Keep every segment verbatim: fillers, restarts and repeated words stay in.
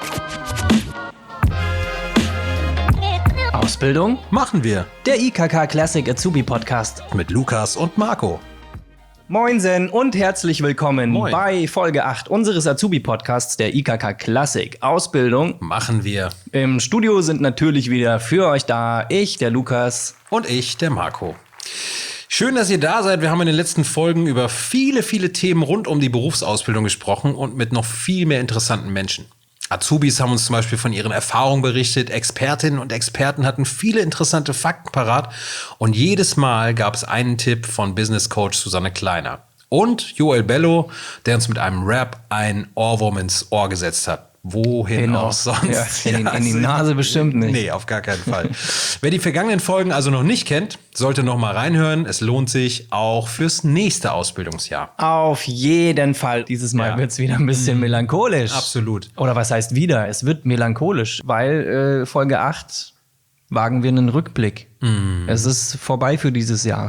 Ausbildung machen wir. Der I K K Classic Azubi Podcast Mit Lukas und Marco. Moinsen und herzlich willkommen Moin. bei Folge acht unseres Azubi Podcasts der I K K Classic Ausbildung. Machen wir. Im Studio sind natürlich wieder für euch da ich, der Lukas. Und ich, der Marco. Schön, dass ihr da seid. Wir haben in den letzten Folgen über viele, viele Themen rund um die Berufsausbildung gesprochen und mit noch viel mehr interessanten Menschen. Azubis haben uns zum Beispiel von ihren Erfahrungen berichtet, Expertinnen und Experten hatten viele interessante Fakten parat und jedes Mal gab es einen Tipp von Business Coach Susanne Kleiner. Und Joel Bello, der uns mit einem Rap ein Ohrwurm ins Ohr gesetzt hat. Wohin Hin auch auch. sonst. Ja, in, die- in die Nase bestimmt nicht. Nee, auf gar keinen Fall. Wer die vergangenen Folgen also noch nicht kennt, sollte noch mal reinhören. Es lohnt sich auch fürs nächste Ausbildungsjahr. Auf jeden Fall. Dieses Mal Ja. wird es wieder ein bisschen melancholisch. Absolut. Oder was heißt wieder? Es wird melancholisch, weil äh, Folge acht wagen wir einen Rückblick. Es ist vorbei für dieses Jahr.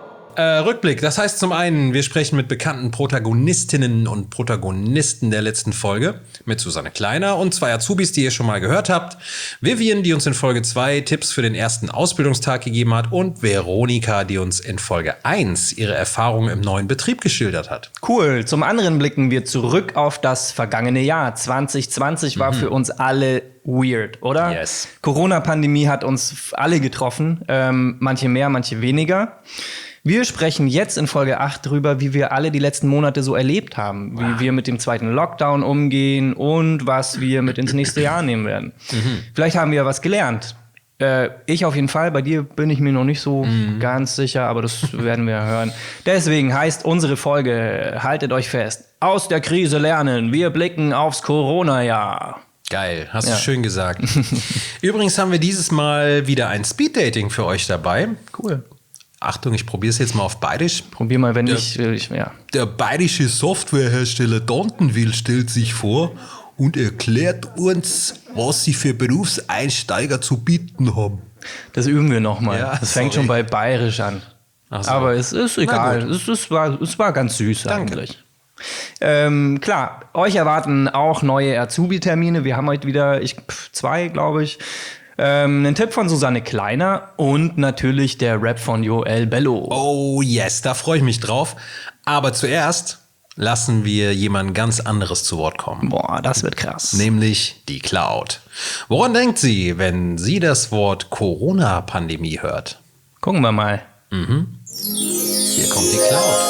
Äh, Rückblick, das heißt zum einen, wir sprechen mit bekannten Protagonistinnen und Protagonisten der letzten Folge, mit Susanne Kleiner und zwei Azubis, die ihr schon mal gehört habt, Vivian, die uns in Folge zwei Tipps für den ersten Ausbildungstag gegeben hat und Veronika, die uns in Folge eins ihre Erfahrungen im neuen Betrieb geschildert hat. Cool. Zum anderen blicken wir zurück auf das vergangene Jahr. zwanzig zwanzig war für uns alle weird, oder? Yes. Corona-Pandemie hat uns alle getroffen. Ähm, manche mehr, manche weniger. Wir sprechen jetzt in Folge acht drüber, wie wir alle die letzten Monate so erlebt haben. Wie wir mit dem zweiten Lockdown umgehen und was wir mit ins nächste Jahr nehmen werden. Vielleicht haben wir was gelernt. Äh, ich auf jeden Fall, bei dir bin ich mir noch nicht so ganz sicher, aber das werden wir hören. Deswegen heißt unsere Folge, haltet euch fest, aus der Krise lernen, wir blicken aufs Corona-Jahr. Geil, hast Ja. du schön gesagt. Übrigens haben wir dieses Mal wieder ein Speeddating für euch dabei. Cool. Achtung, ich probiere es jetzt mal auf Bayerisch. Probier mal, wenn Ja. ich, äh, ich, ja. Der bayerische Softwarehersteller Dantenwil stellt sich vor und erklärt uns, was sie für Berufseinsteiger zu bieten haben. Das üben wir nochmal. Ja, das fängt sorry. schon bei Bayerisch an. Ach so. Aber es ist egal. gut. Es, es, war, es war ganz süß Danke. eigentlich. Ähm, klar, euch erwarten auch neue Azubi-Termine. Wir haben heute wieder ich, pf, zwei, glaube ich. Ähm, einen Tipp von Susanne Kleiner und natürlich der Rap von Joel Bello. Oh yes, da freue ich mich drauf. Aber zuerst lassen wir jemand ganz anderes zu Wort kommen. Boah, das wird krass. Nämlich die Cloud. Woran denkt sie, wenn sie das Wort Corona-Pandemie hört? Gucken wir mal. Hier kommt die Cloud.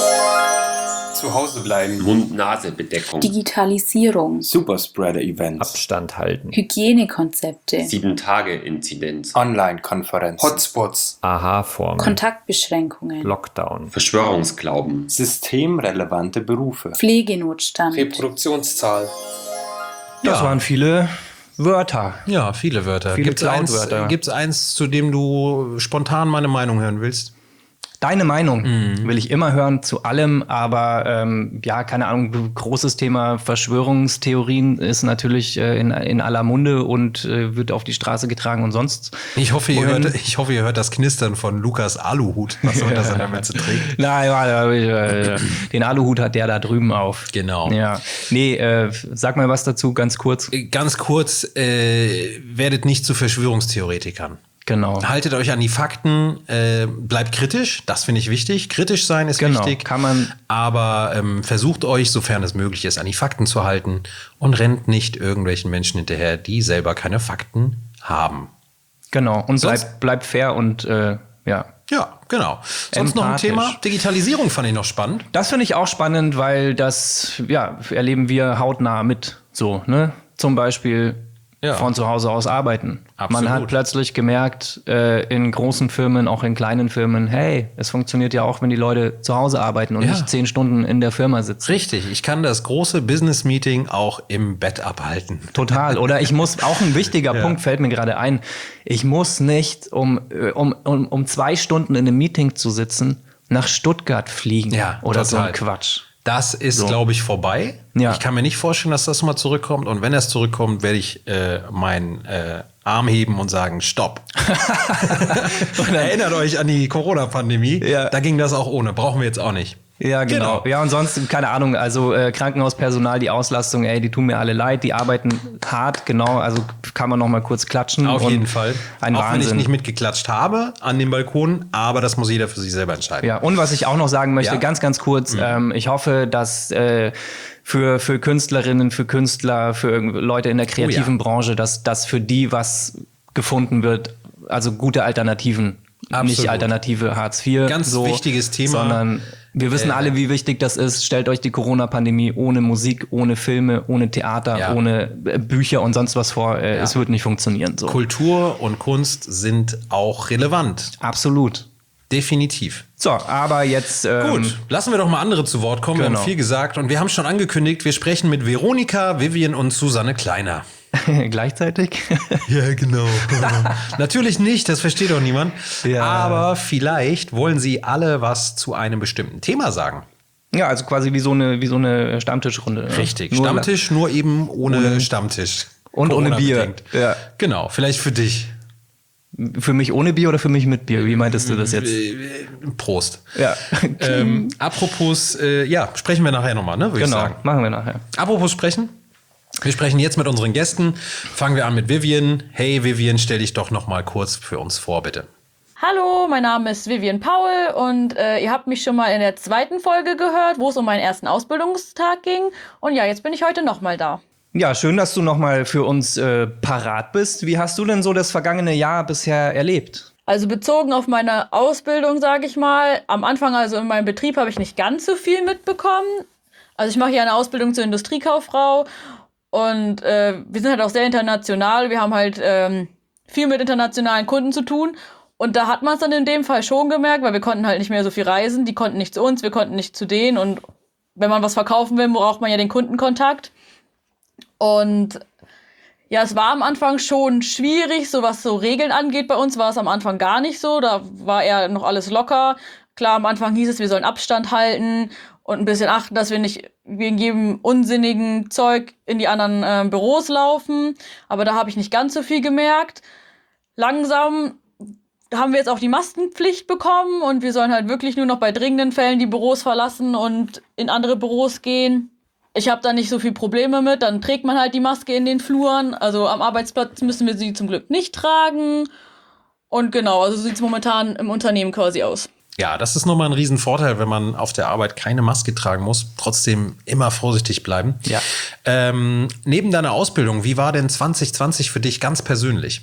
Zu Hause bleiben. Mund-Nase-Bedeckung, Digitalisierung, Superspreader-Events. Abstand halten. Hygienekonzepte, sieben-Tage-Inzidenz, Online-Konferenzen. Hotspots. Aha-Formel. Kontaktbeschränkungen, Lockdown. Verschwörungsglauben, Systemrelevante Berufe. Pflegenotstand, Reproduktionszahl. Das Ja. waren viele Wörter. Ja, viele Wörter. Viele Gibt's eins, Cloud-Wörter. gibt's eins, zu dem du spontan meine Meinung hören willst? Deine Meinung Mhm. will ich immer hören zu allem, aber ähm, ja, keine Ahnung, großes Thema Verschwörungstheorien ist natürlich äh, in, in aller Munde und äh, wird auf die Straße getragen und sonst. Ich hoffe, ihr Wohin? hört, ich hoffe, ihr hört das Knistern von Lukas Aluhut, was er unter seiner Mütze trägt. Nein, warte, äh, den Aluhut hat der da drüben auf. Genau. Ja. Nee, äh, sag mal was dazu, ganz kurz. Ganz kurz, äh, werdet nicht zu Verschwörungstheoretikern. Genau. Haltet euch an die Fakten, äh, bleibt kritisch, das finde ich wichtig. Kritisch sein ist Genau, wichtig. kann man- Aber ähm, versucht euch, sofern es möglich ist, an die Fakten zu halten und rennt nicht irgendwelchen Menschen hinterher, die selber keine Fakten haben. Genau. Und Sonst- bleibt bleibt fair und äh, ja. Ja, genau. Sonst noch ein Empathisch. Thema. Digitalisierung fand ich noch spannend. Das finde ich auch spannend, weil das, ja, erleben wir hautnah mit. So, ne? Zum Beispiel Ja. von zu Hause aus arbeiten. Absolut. Man hat plötzlich gemerkt, äh, in großen Firmen, auch in kleinen Firmen, hey, es funktioniert ja auch, wenn die Leute zu Hause arbeiten und Ja. nicht zehn Stunden in der Firma sitzen. Richtig, ich kann das große Business-Meeting auch im Bett abhalten. Total. Oder ich muss, auch ein wichtiger Ja. Punkt fällt mir gerade ein, ich muss nicht, um, äh, um, um, um zwei Stunden in einem Meeting zu sitzen, nach Stuttgart fliegen. Ja, oder so total. ein Quatsch. Das ist, So. glaube ich, vorbei. Ja. Ich kann mir nicht vorstellen, dass das mal zurückkommt. Und wenn das zurückkommt, werde ich äh, meinen äh, Arm heben und sagen, stopp. Und erinnert euch an die Corona-Pandemie. Ja. Da ging das auch ohne. Brauchen wir jetzt auch nicht. Ja, genau. Genau. Ja, und sonst, keine Ahnung, also äh, Krankenhauspersonal, die Auslastung, ey, die tun mir alle leid, die arbeiten hart, genau, also kann man noch mal kurz klatschen. Auf und jeden Fall. Ein Auch Wahnsinn. wenn ich nicht mitgeklatscht habe an dem Balkon, aber das muss jeder für sich selber entscheiden. Ja, und was ich auch noch sagen möchte, Ja? ganz, ganz kurz, Mhm. ähm, ich hoffe, dass äh, für, für Künstlerinnen, für Künstler, für irgend- Leute in der kreativen Oh ja. Branche, dass, dass für die was gefunden wird, also gute Alternativen. Absolut. Nicht Alternative Hartz vier. Ganz so, wichtiges Thema. Sondern wir wissen Äh, alle, wie wichtig das ist. Stellt euch die Corona-Pandemie ohne Musik, ohne Filme, ohne Theater, Ja. ohne äh, Bücher und sonst was vor. Äh, Ja. Es wird nicht funktionieren. So. Kultur und Kunst sind auch relevant. Absolut. Definitiv. So, aber jetzt. Ähm, Gut, lassen wir doch mal andere zu Wort kommen. Wir Genau. haben viel gesagt und wir haben schon angekündigt, wir sprechen mit Veronika, Vivian und Susanne Kleiner. gleichzeitig. Ja, genau. Natürlich nicht, das versteht doch niemand. Ja. Aber vielleicht wollen sie alle was zu einem bestimmten Thema sagen. Ja, also quasi wie so eine, wie so eine Stammtischrunde. ne? Richtig, Nur Stammtisch, nur eben ohne, Ohne- Stammtisch. Und ohne Bier. Corona-bedingt. Ja. Genau, vielleicht für dich. Für mich ohne Bier oder für mich mit Bier? Wie meintest du das jetzt? Äh, Prost. Ja, Ähm, apropos, äh, ja, sprechen wir nachher nochmal, ne, würde ich genau. sagen. Machen wir nachher. Apropos sprechen. Wir sprechen jetzt mit unseren Gästen. Fangen wir an mit Vivian. Hey Vivian, stell dich doch noch mal kurz für uns vor, bitte. Hallo, mein Name ist Vivian Paul und äh, ihr habt mich schon mal in der zweiten Folge gehört, wo es um meinen ersten Ausbildungstag ging. Und ja, jetzt bin ich heute noch mal da. Ja, schön, dass du noch mal für uns äh, parat bist. Wie hast du denn so das vergangene Jahr bisher erlebt? Also bezogen auf meine Ausbildung, sage ich mal, am Anfang, also in meinem Betrieb, habe ich nicht ganz so viel mitbekommen. Also ich mache ja eine Ausbildung zur Industriekauffrau und äh, wir sind halt auch sehr international. Wir haben halt ähm, viel mit internationalen Kunden zu tun. Und da hat man es dann in dem Fall schon gemerkt, weil wir konnten halt nicht mehr so viel reisen. Die konnten nicht zu uns, wir konnten nicht zu denen. Und wenn man was verkaufen will, braucht man ja den Kundenkontakt. Und ja, es war am Anfang schon schwierig, so was so Regeln angeht. Bei uns war es am Anfang gar nicht so. Da war eher noch alles locker. Klar, am Anfang hieß es, wir sollen Abstand halten und ein bisschen achten, dass wir nicht wegen jedem unsinnigen Zeug in die anderen äh, Büros laufen. Aber da habe ich nicht ganz so viel gemerkt. Langsam haben wir jetzt auch die Maskenpflicht bekommen und wir sollen halt wirklich nur noch bei dringenden Fällen die Büros verlassen und in andere Büros gehen. Ich habe da nicht so viel Probleme mit, dann trägt man halt die Maske in den Fluren. Also am Arbeitsplatz müssen wir sie zum Glück nicht tragen. Und genau, also so sieht es momentan im Unternehmen quasi aus. Ja, das ist nochmal ein Riesenvorteil, wenn man auf der Arbeit keine Maske tragen muss. Trotzdem immer vorsichtig bleiben. Ja. Ähm, neben deiner Ausbildung, wie war denn zwanzig zwanzig für dich ganz persönlich?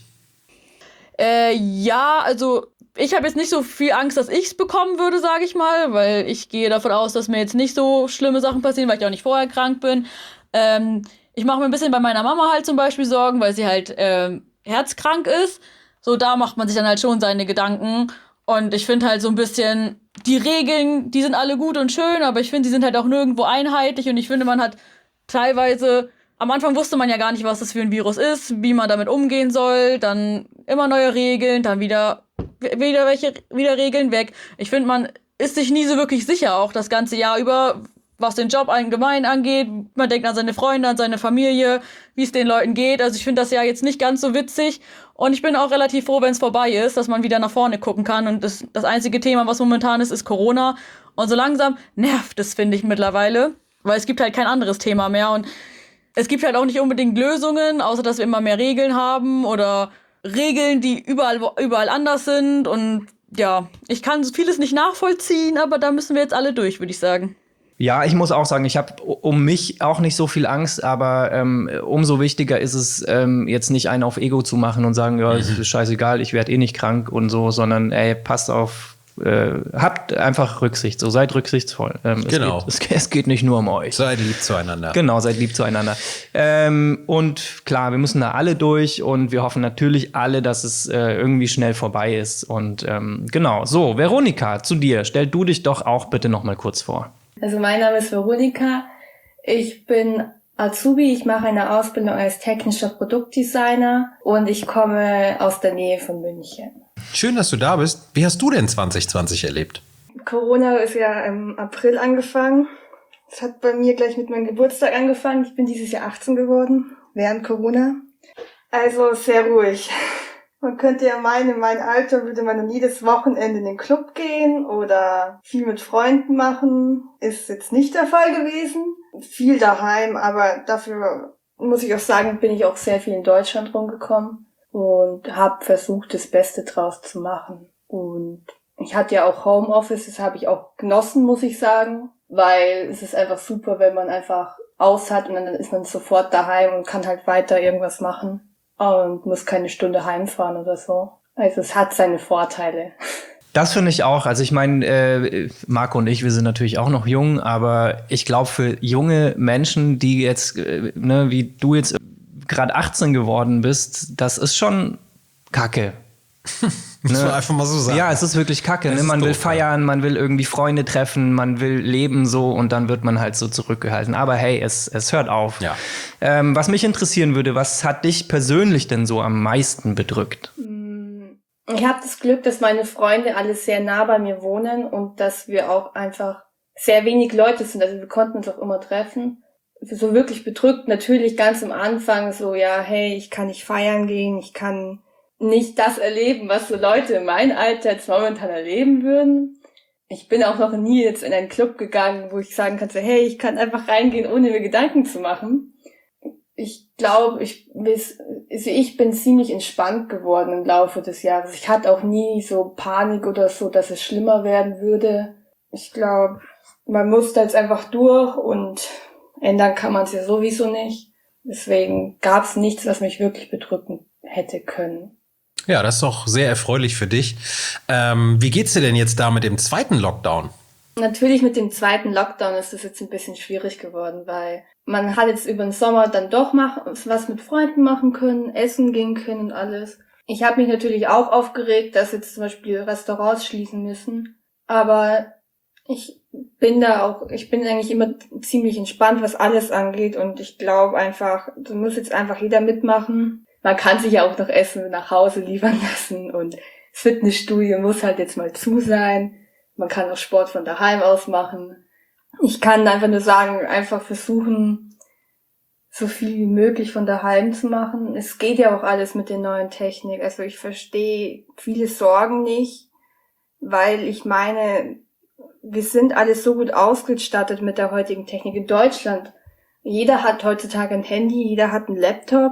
Äh, ja, also ich habe jetzt nicht so viel Angst, dass ich es bekommen würde, sage ich mal, weil ich gehe davon aus, dass mir jetzt nicht so schlimme Sachen passieren, weil ich auch nicht vorher krank bin. Ähm, ich mache mir ein bisschen bei meiner Mama halt zum Beispiel Sorgen, weil sie halt ähm, herzkrank ist. So, da macht man sich dann halt schon seine Gedanken. Und ich finde halt so ein bisschen, die Regeln, die sind alle gut und schön, aber ich finde, die sind halt auch nirgendwo einheitlich. Und ich finde, man hat teilweise, am Anfang wusste man ja gar nicht, was das für ein Virus ist, wie man damit umgehen soll. Dann immer neue Regeln, dann wieder, wieder welche, wieder Regeln weg. Ich finde, man ist sich nie so wirklich sicher, auch das ganze Jahr über, was den Job allgemein angeht. Man denkt an seine Freunde, an seine Familie, wie es den Leuten geht. Also ich finde das ja jetzt nicht ganz so witzig. Und ich bin auch relativ froh, wenn es vorbei ist, dass man wieder nach vorne gucken kann. Und das, das einzige Thema, was momentan ist, ist Corona. Und so langsam nervt es, finde ich, mittlerweile. Weil es gibt halt kein anderes Thema mehr. Und es gibt halt auch nicht unbedingt Lösungen, außer dass wir immer mehr Regeln haben oder Regeln, die überall, überall anders sind. Und ja, ich kann vieles nicht nachvollziehen, aber da müssen wir jetzt alle durch, würde ich sagen. Ja, ich muss auch sagen, ich habe um mich auch nicht so viel Angst, aber ähm, umso wichtiger ist es, ähm, jetzt nicht einen auf Ego zu machen und sagen, ja, es ist scheißegal, ich werde eh nicht krank und so, sondern ey, passt auf, äh, habt einfach Rücksicht, so seid rücksichtsvoll. Ähm, Genau. Es geht, es, es geht nicht nur um euch. Seid lieb zueinander. Genau, seid lieb zueinander. Ähm, und klar, wir müssen da alle durch und wir hoffen natürlich alle, dass es äh, irgendwie schnell vorbei ist. Und ähm, genau, so, Veronika, zu dir. Stell du dich doch auch bitte noch mal kurz vor. Also mein Name ist Veronika, ich bin Azubi, ich mache eine Ausbildung als technischer Produktdesigner und ich komme aus der Nähe von München. Schön, dass du da bist. Wie hast du denn zwanzig zwanzig erlebt? Corona ist ja im April angefangen. Es hat bei mir gleich mit meinem Geburtstag angefangen. Ich bin dieses Jahr achtzehn geworden, während Corona. Also sehr ruhig. Man könnte ja meinen, in meinem Alter würde man dann jedes Wochenende in den Club gehen oder viel mit Freunden machen. Ist jetzt nicht der Fall gewesen. Viel daheim, aber dafür muss ich auch sagen, bin ich auch sehr viel in Deutschland rumgekommen und habe versucht, das Beste draus zu machen. Und ich hatte ja auch Homeoffice, das habe ich auch genossen, muss ich sagen, weil es ist einfach super, wenn man einfach aus hat und dann ist man sofort daheim und kann halt weiter irgendwas machen. Und muss keine Stunde heimfahren oder so. Also es hat seine Vorteile. Das finde ich auch. Also ich meine, äh, Marco und ich, wir sind natürlich auch noch jung, aber ich glaube für junge Menschen, die jetzt, äh, ne, wie du jetzt gerade achtzehn geworden bist, das ist schon Kacke. Muss Ne? man einfach mal so sagen. Ja, es ist wirklich Kacke. Es Ne? ist Man will doof, feiern, man will irgendwie Freunde treffen, man will leben so und dann wird man halt so zurückgehalten. Aber hey, es, es hört auf. Ja. Ähm, was mich interessieren würde, was hat dich persönlich denn so am meisten bedrückt? Ich habe das Glück, dass meine Freunde alle sehr nah bei mir wohnen und dass wir auch einfach sehr wenig Leute sind. Also wir konnten uns auch immer treffen. So wirklich bedrückt natürlich ganz am Anfang so, ja, hey, ich kann nicht feiern gehen, ich kann nicht das erleben, was so Leute in meinem Alter jetzt momentan erleben würden. Ich bin auch noch nie jetzt in einen Club gegangen, wo ich sagen kann, so, hey, ich kann einfach reingehen, ohne mir Gedanken zu machen. Ich glaube, ich, also ich bin ziemlich entspannt geworden im Laufe des Jahres. Ich hatte auch nie so Panik oder so, dass es schlimmer werden würde. Ich glaube, man muss da jetzt einfach durch und ändern kann man es ja sowieso nicht. Deswegen gab es nichts, was mich wirklich bedrücken hätte können. Ja, das ist doch sehr erfreulich für dich. Ähm, wie geht's dir denn jetzt da mit dem zweiten Lockdown? Natürlich mit dem zweiten Lockdown ist das jetzt ein bisschen schwierig geworden, weil man hat jetzt über den Sommer dann doch mach, was mit Freunden machen können, essen gehen können und alles. Ich habe mich natürlich auch aufgeregt, dass jetzt zum Beispiel Restaurants schließen müssen, aber ich bin da auch, ich bin eigentlich immer ziemlich entspannt, was alles angeht und ich glaube einfach, da muss jetzt einfach jeder mitmachen. Man kann sich ja auch noch Essen nach Hause liefern lassen und das Fitnessstudio muss halt jetzt mal zu sein. Man kann auch Sport von daheim aus machen. Ich kann einfach nur sagen, einfach versuchen, so viel wie möglich von daheim zu machen. Es geht ja auch alles mit der neuen Technik. Also ich verstehe viele Sorgen nicht, weil ich meine, wir sind alle so gut ausgestattet mit der heutigen Technik in Deutschland. Jeder hat heutzutage ein Handy, jeder hat einen Laptop.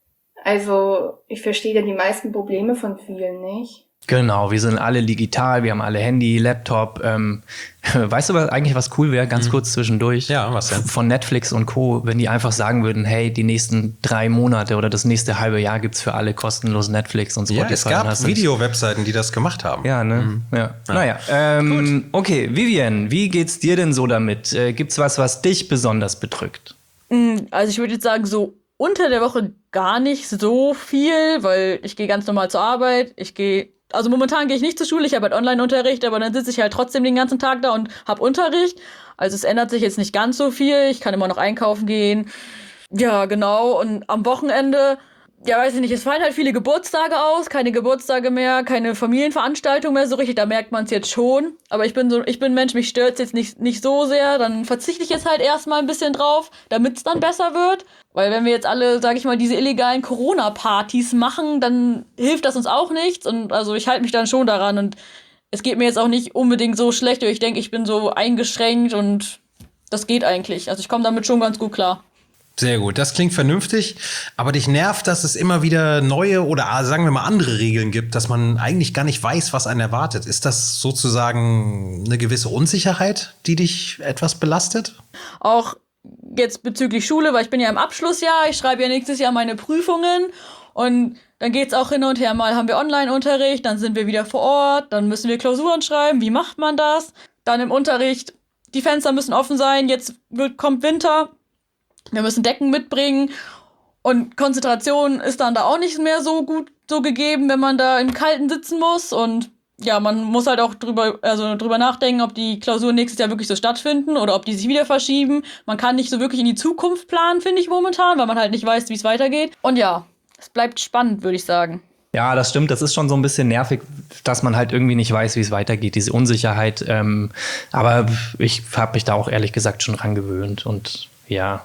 Also ich verstehe da die meisten Probleme von vielen nicht. Genau, wir sind alle digital, wir haben alle Handy, Laptop. Ähm, weißt du was eigentlich, was cool wäre, ganz mhm. kurz zwischendurch? Ja, was denn? Von Netflix und Co., wenn die einfach sagen würden, hey, die nächsten drei Monate oder das nächste halbe Jahr gibt's für alle kostenlos Netflix und Spotify. Ja, es gab Video-Webseiten, die das gemacht haben. Ja, ne? Mhm. Ja. Ja. Naja, ähm, okay, Vivian, wie geht's dir denn so damit? Äh, gibt's was, was dich besonders bedrückt? Also ich würde jetzt sagen, so unter der Woche gar nicht so viel, weil ich gehe ganz normal zur Arbeit, ich gehe Also momentan gehe ich nicht zur Schule, ich habe halt Online-Unterricht, aber dann sitze ich halt trotzdem den ganzen Tag da und habe Unterricht. Also es ändert sich jetzt nicht ganz so viel. Ich kann immer noch einkaufen gehen. Ja, genau. Und am Wochenende, ja, weiß ich nicht, es fallen halt viele Geburtstage aus, keine Geburtstage mehr, keine Familienveranstaltung mehr so richtig. Da merkt man es jetzt schon. Aber ich bin so, ich bin ein Mensch, mich stört's jetzt nicht, nicht so sehr. Dann verzichte ich jetzt halt erstmal ein bisschen drauf, damit es dann besser wird. Weil wenn wir jetzt alle, sag ich mal, diese illegalen Corona-Partys machen, dann hilft das uns auch nichts. Und also ich halte mich dann schon daran. Und es geht mir jetzt auch nicht unbedingt so schlecht. Ich denke, ich bin so eingeschränkt und das geht eigentlich. Also ich komme damit schon ganz gut klar. Sehr gut, das klingt vernünftig. Aber dich nervt, dass es immer wieder neue oder sagen wir mal andere Regeln gibt, dass man eigentlich gar nicht weiß, was einen erwartet. Ist das sozusagen eine gewisse Unsicherheit, die dich etwas belastet? Auch jetzt bezüglich Schule, weil ich bin ja im Abschlussjahr, ich schreibe ja nächstes Jahr meine Prüfungen und dann geht's auch hin und her, mal haben wir Online-Unterricht, dann sind wir wieder vor Ort, dann müssen wir Klausuren schreiben, wie macht man das? Dann im Unterricht, die Fenster müssen offen sein, jetzt wird, kommt Winter, wir müssen Decken mitbringen und Konzentration ist dann da auch nicht mehr so gut so gegeben, wenn man da im Kalten sitzen muss und ja, man muss halt auch drüber, also drüber nachdenken, ob die Klausuren nächstes Jahr wirklich so stattfinden oder ob die sich wieder verschieben. Man kann nicht so wirklich in die Zukunft planen, finde ich momentan, weil man halt nicht weiß, wie es weitergeht. Und ja, es bleibt spannend, würde ich sagen. Ja, das stimmt. Das ist schon so ein bisschen nervig, dass man halt irgendwie nicht weiß, wie es weitergeht, diese Unsicherheit. Ähm, aber ich habe mich da auch ehrlich gesagt schon dran gewöhnt. Und ja,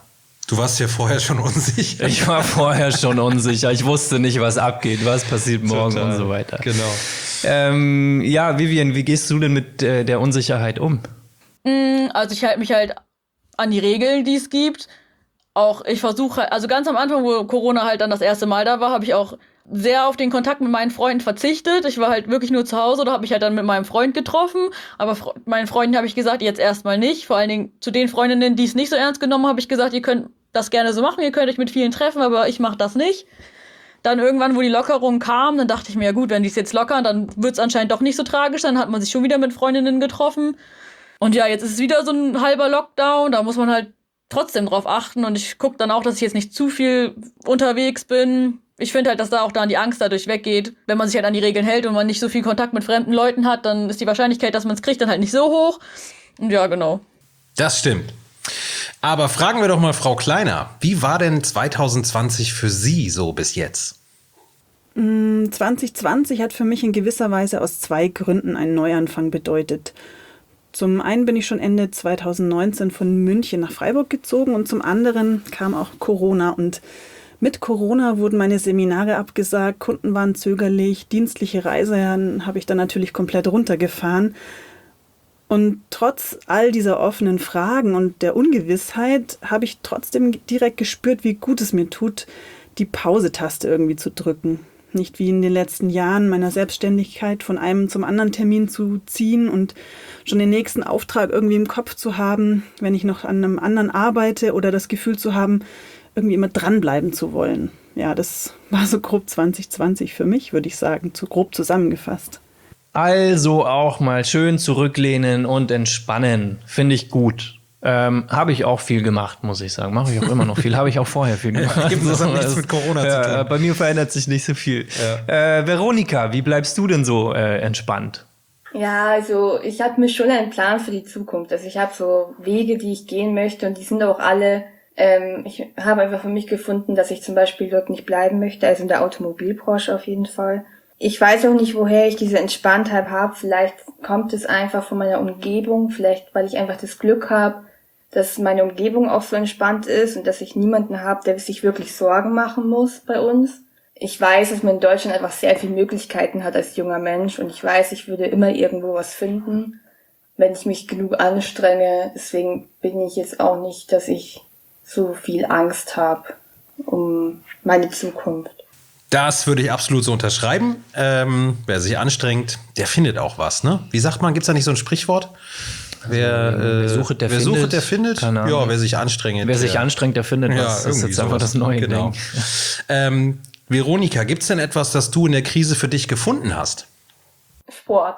Du warst ja vorher schon unsicher. Ich war vorher schon unsicher. Ich wusste nicht, was abgeht, was passiert morgen Total. und so weiter. Genau. Ähm, ja, Vivian, wie gehst du denn mit äh, der Unsicherheit um? Also ich halte mich halt an die Regeln, die es gibt. Auch ich versuche, also ganz am Anfang, wo Corona halt dann das erste Mal da war, habe ich auch sehr auf den Kontakt mit meinen Freunden verzichtet. Ich war halt wirklich nur zu Hause oder habe mich halt dann mit meinem Freund getroffen. Aber Fre- meinen Freunden habe ich gesagt, jetzt erstmal nicht. Vor allen Dingen zu den Freundinnen, die es nicht so ernst genommen haben, habe ich gesagt, ihr könnt das gerne so machen, ihr könnt euch mit vielen treffen, aber ich mache das nicht. Dann irgendwann, wo die Lockerung kam, dann dachte ich mir, ja gut, wenn die es jetzt lockern, dann wird es anscheinend doch nicht so tragisch. Dann hat man sich schon wieder mit Freundinnen getroffen. Und ja, jetzt ist es wieder so ein halber Lockdown. Da muss man halt trotzdem drauf achten. Und ich gucke dann auch, dass ich jetzt nicht zu viel unterwegs bin. Ich finde halt, dass da auch dann die Angst dadurch weggeht. Wenn man sich halt an die Regeln hält und man nicht so viel Kontakt mit fremden Leuten hat, dann ist die Wahrscheinlichkeit, dass man es kriegt, dann halt nicht so hoch. Und ja, genau. Das stimmt. Aber fragen wir doch mal Frau Kleiner, wie war denn zwanzig zwanzig für Sie so bis jetzt? zwanzig zwanzig hat für mich in gewisser Weise aus zwei Gründen einen Neuanfang bedeutet. Zum einen bin ich schon Ende zwanzig neunzehn von München nach Freiburg gezogen und zum anderen kam auch Corona. Und mit Corona wurden meine Seminare abgesagt, Kunden waren zögerlich, dienstliche Reisen habe ich dann natürlich komplett runtergefahren. Und trotz all dieser offenen Fragen und der Ungewissheit habe ich trotzdem direkt gespürt, wie gut es mir tut, die Pause-Taste irgendwie zu drücken. Nicht wie in den letzten Jahren meiner Selbstständigkeit von einem zum anderen Termin zu ziehen und schon den nächsten Auftrag irgendwie im Kopf zu haben, wenn ich noch an einem anderen arbeite oder das Gefühl zu haben, irgendwie immer dranbleiben zu wollen. Ja, das war so grob zwanzig zwanzig für mich, würde ich sagen, zu grob zusammengefasst. Also auch mal schön zurücklehnen und entspannen. Finde ich gut. Ähm, habe ich auch viel gemacht, muss ich sagen. Mache ich auch immer noch viel. Habe ich auch vorher viel gemacht. Gibt es nichts mit Corona ja, zu tun? Bei mir verändert sich nicht so viel. Ja. Äh, Veronika, wie bleibst du denn so äh, entspannt? Ja, also ich habe mir schon einen Plan für die Zukunft. Also ich habe so Wege, die ich gehen möchte und die sind auch alle, ähm, ich habe einfach für mich gefunden, dass ich zum Beispiel dort nicht bleiben möchte, also in der Automobilbranche auf jeden Fall. Ich weiß auch nicht, woher ich diese Entspanntheit habe. Vielleicht kommt es einfach von meiner Umgebung, vielleicht weil ich einfach das Glück habe, dass meine Umgebung auch so entspannt ist und dass ich niemanden habe, der sich wirklich Sorgen machen muss bei uns. Ich weiß, dass man in Deutschland einfach sehr viele Möglichkeiten hat als junger Mensch und ich weiß, ich würde immer irgendwo was finden, wenn ich mich genug anstrenge. Deswegen bin ich jetzt auch nicht, dass ich so viel Angst habe um meine Zukunft. Das würde ich absolut so unterschreiben. Ähm, wer sich anstrengt, der findet auch was, ne? Wie sagt man, gibt's da nicht so ein Sprichwort? Wer, äh, wer sucht, der wer findet. Sucht, der findet. Keine Ahnung. Ja, wer sich anstrengt. Wer sich der, anstrengt, der findet ja, was. Das ist irgendwie jetzt einfach sowas. das neue Genau. Ding. Ähm, Veronika, gibt's denn etwas, das du in der Krise für dich gefunden hast? Sport.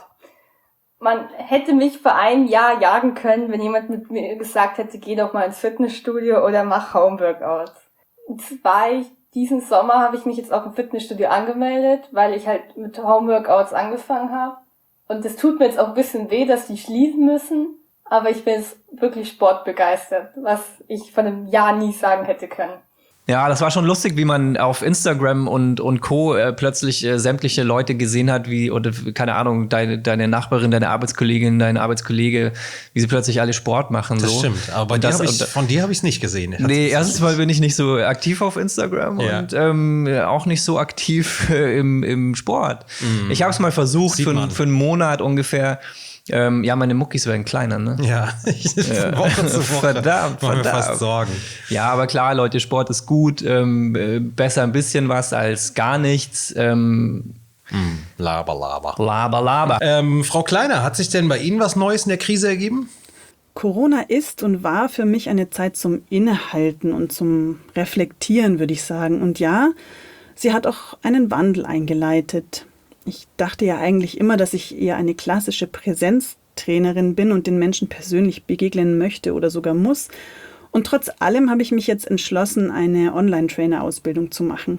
Man hätte mich vor einem Jahr jagen können, wenn jemand mit mir gesagt hätte, geh doch mal ins Fitnessstudio oder mach Homeworkouts. Jetzt war ich, diesen Sommer habe ich mich jetzt auch im Fitnessstudio angemeldet, weil ich halt mit Homeworkouts angefangen habe. Und es tut mir jetzt auch ein bisschen weh, dass die schließen müssen, aber ich bin jetzt wirklich sportbegeistert, was ich vor einem Jahr nie sagen hätte können. Ja, das war schon lustig, wie man auf Instagram und, und Co. Äh, plötzlich äh, sämtliche Leute gesehen hat, wie, oder keine Ahnung, deine, deine Nachbarin, deine Arbeitskollegin, dein Arbeitskollege, wie sie plötzlich alle Sport machen. Das so. stimmt, aber bei dir das, hab ich, von dir habe ich es nicht gesehen. Nee, erstens mal bin ich nicht so aktiv auf Instagram ja. und ähm, auch nicht so aktiv äh, im, im Sport. Mm. Ich habe es mal versucht, für, für einen Monat ungefähr. Ähm, ja, meine Muckis werden kleiner, ne? Ja, ja. Woche zu Woche. Verdammt, Machen wir verdammt. fast Sorgen. Ja, aber klar, Leute, Sport ist gut. Ähm, äh, besser ein bisschen was als gar nichts. Ähm, hm, laber, laber. Laber, laber. Ähm, Frau Kleiner, hat sich denn bei Ihnen was Neues in der Krise ergeben? Corona ist und war für mich eine Zeit zum Innehalten und zum Reflektieren, würde ich sagen. Und ja, sie hat auch einen Wandel eingeleitet. Ich dachte ja eigentlich immer, dass ich eher eine klassische Präsenztrainerin bin und den Menschen persönlich begegnen möchte oder sogar muss. Und trotz allem habe ich mich jetzt entschlossen, eine Online-Trainer-Ausbildung zu machen.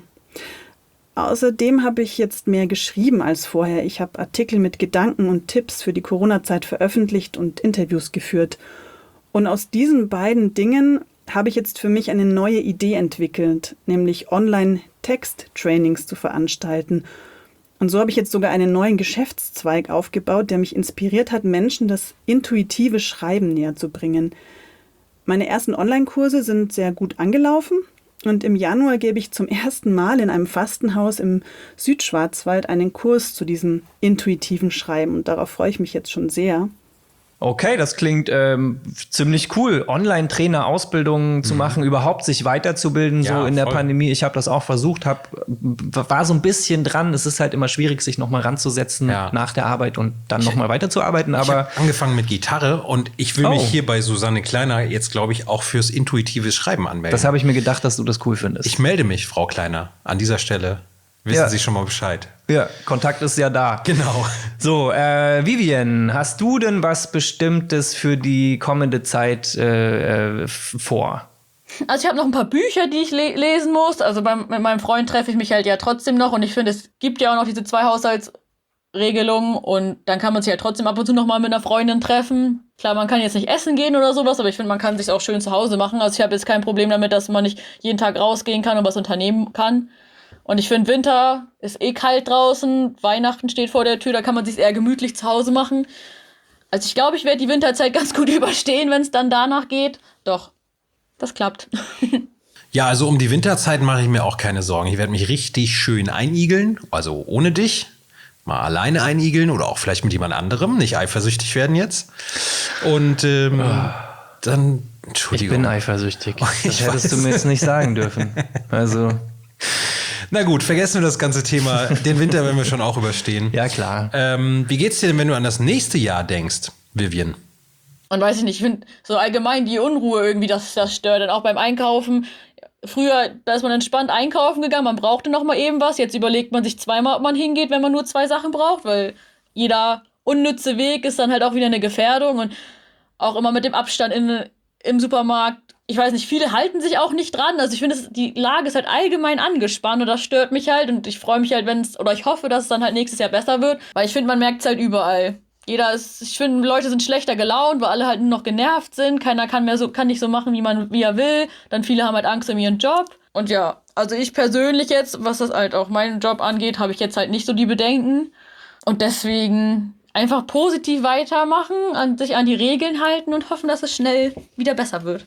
Außerdem habe ich jetzt mehr geschrieben als vorher. Ich habe Artikel mit Gedanken und Tipps für die Corona-Zeit veröffentlicht und Interviews geführt. Und aus diesen beiden Dingen habe ich jetzt für mich eine neue Idee entwickelt, nämlich Online-Text-Trainings zu veranstalten. Und so habe ich jetzt sogar einen neuen Geschäftszweig aufgebaut, der mich inspiriert hat, Menschen das intuitive Schreiben näher zu bringen. Meine ersten Online-Kurse sind sehr gut angelaufen. Und im Januar gebe ich zum ersten Mal in einem Fastenhaus im Südschwarzwald einen Kurs zu diesem intuitiven Schreiben. Und darauf freue ich mich jetzt schon sehr. Okay, das klingt ähm, ziemlich cool. Online-Trainer, Ausbildungen zu Mhm. machen, überhaupt sich weiterzubilden, Ja, so in der voll. Pandemie. Ich habe das auch versucht, hab, war so ein bisschen dran. Es ist halt immer schwierig, sich nochmal ranzusetzen Ja. nach der Arbeit und dann nochmal weiterzuarbeiten. Ich Aber habe angefangen mit Gitarre und ich will Oh. mich hier bei Susanne Kleiner jetzt, glaube ich, auch fürs intuitive Schreiben anmelden. das habe ich mir gedacht, dass du das cool findest. ich melde mich, Frau Kleiner, an dieser Stelle. Wissen Ja. Sie schon mal Bescheid. ja, Kontakt ist ja da. Genau. So, äh, Vivian, hast du denn was Bestimmtes für die kommende Zeit äh, äh, vor? Also ich habe noch ein paar Bücher, die ich le lesen muss. Also beim, mit meinem Freund treffe ich mich halt ja trotzdem noch. Und ich finde, es gibt ja auch noch diese zwei Haushaltsregelungen. Und dann kann man sich ja trotzdem ab und zu noch mal mit einer Freundin treffen. Klar, man kann jetzt nicht essen gehen oder sowas, aber ich finde, man kann sich auch schön zu Hause machen. Also ich habe jetzt kein Problem damit, dass man nicht jeden Tag rausgehen kann und was unternehmen kann. Und ich finde, Winter ist eh kalt draußen, Weihnachten steht vor der Tür, da kann man sich eher gemütlich zu Hause machen. Also ich glaube, ich werde die Winterzeit ganz gut überstehen, wenn es dann danach geht. Doch, das klappt. Ja, also um die Winterzeit mache ich mir auch keine Sorgen. Ich werde mich richtig schön einigeln, also ohne dich. Mal alleine einigeln oder auch vielleicht mit jemand anderem, nicht eifersüchtig werden jetzt. Und ähm, dann, Ich Entschuldigung. bin eifersüchtig. Das Ich hättest du weiß. mir jetzt nicht sagen dürfen. Also, Na gut, vergessen wir das ganze Thema. Den Winter werden wir schon auch überstehen. ja klar. Ähm, wie geht's dir denn, wenn du an das nächste Jahr denkst, Vivian? Und weiß ich nicht, ich finde so allgemein die Unruhe irgendwie, das, das stört. Und auch beim Einkaufen. Früher, da ist man entspannt einkaufen gegangen, man brauchte noch mal eben was. Jetzt überlegt man sich zweimal, ob man hingeht, wenn man nur zwei Sachen braucht, weil jeder unnütze Weg ist dann halt auch wieder eine Gefährdung. Und auch immer mit dem Abstand in, im Supermarkt. Ich weiß nicht, viele halten sich auch nicht dran. Also ich finde, es- die Lage ist halt allgemein angespannt und das stört mich halt. Und ich freue mich halt, wenn es, oder ich hoffe, dass es dann halt nächstes Jahr besser wird. Weil ich finde, man merkt es halt überall. Jeder ist, ich finde, Leute sind schlechter gelaunt, weil alle halt nur noch genervt sind. Keiner kann mehr so, kann nicht so machen, wie man, wie er will. Dann viele haben halt Angst um ihren Job. Und ja, also ich persönlich jetzt, was das halt auch meinen Job angeht, habe ich jetzt halt nicht so die Bedenken. Und deswegen einfach positiv weitermachen, an, sich an die Regeln halten und hoffen, dass es schnell wieder besser wird.